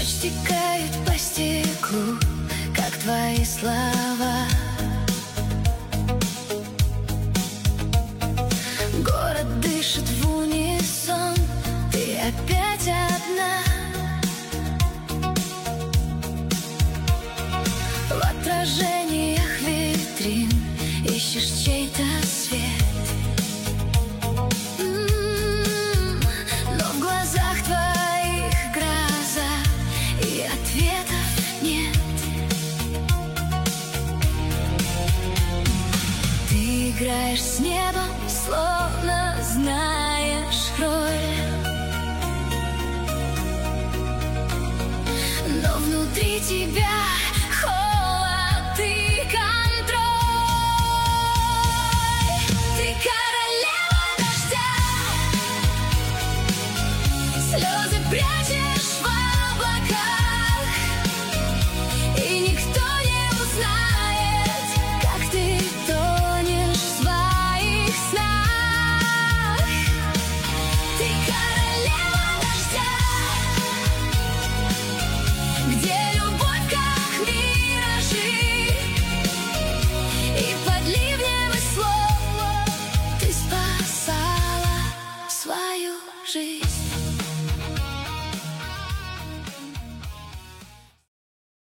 Ночь стекает по стеклу, как твои слова. Город дышит в унисон, ты опять одна. В отражениях витрин ищешь чей-то свет. Но в глазах твоих гроза, и ответов нет. Ты играешь с небом, словно знаешь роль, но внутри тебя холод и контроль. Ты королева дождя, слезы прячешь